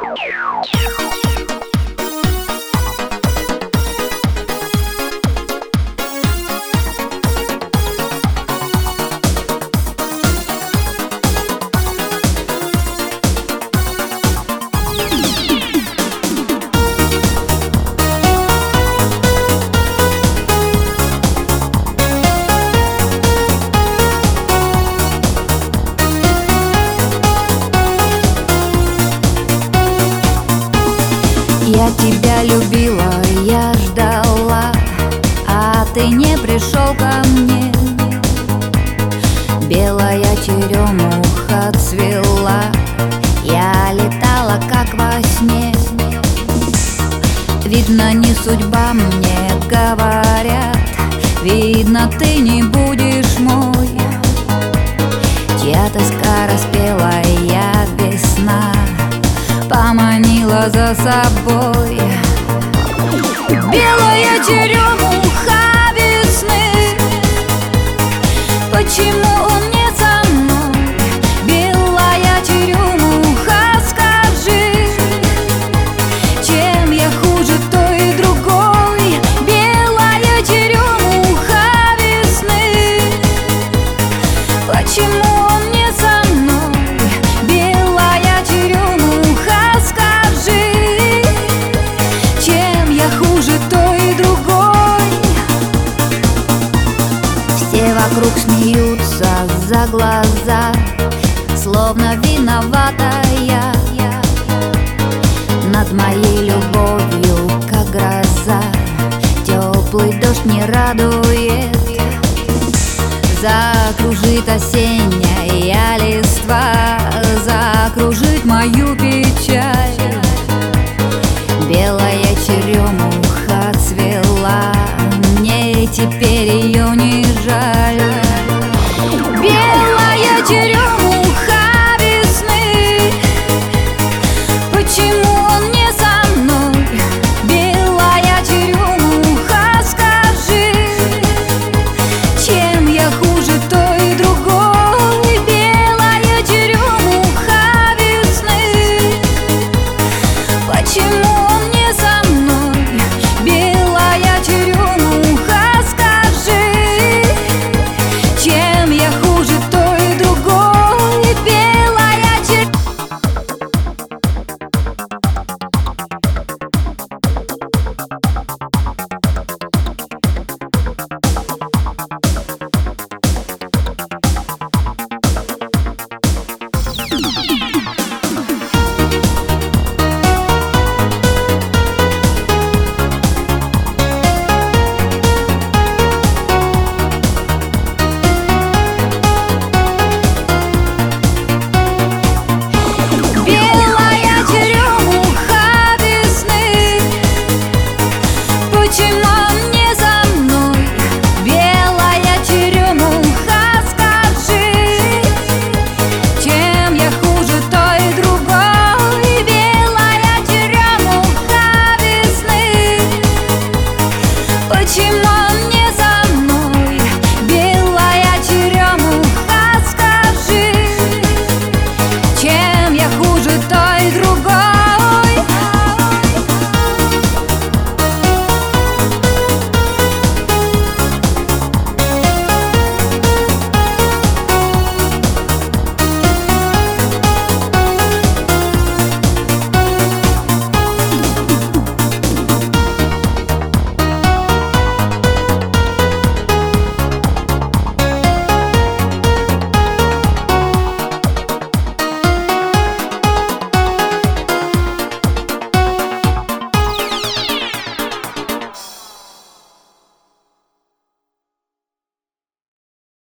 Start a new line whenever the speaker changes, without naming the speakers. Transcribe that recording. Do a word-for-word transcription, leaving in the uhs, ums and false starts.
Я тебя любила, я ждала, а ты не пришел ко мне. Белая черемуха цвела, я летала как во сне. Видно, не судьба, мне говорят, видно, ты не будешь мой. Чья тоска распела, я весна поманила за собой. Белая черемуха весны, почему он не со мной? Белая черемуха, скажи, чем я хуже той и другой? Белая черемуха весны, почему он не со мной? Белая черемуха, скажи, чем я хуже той и другой? Все вокруг смеются за глаза, словно виноватая над моей любовью, как гроза. Теплый дождь не радует, закружит осенняя листва, закружит мою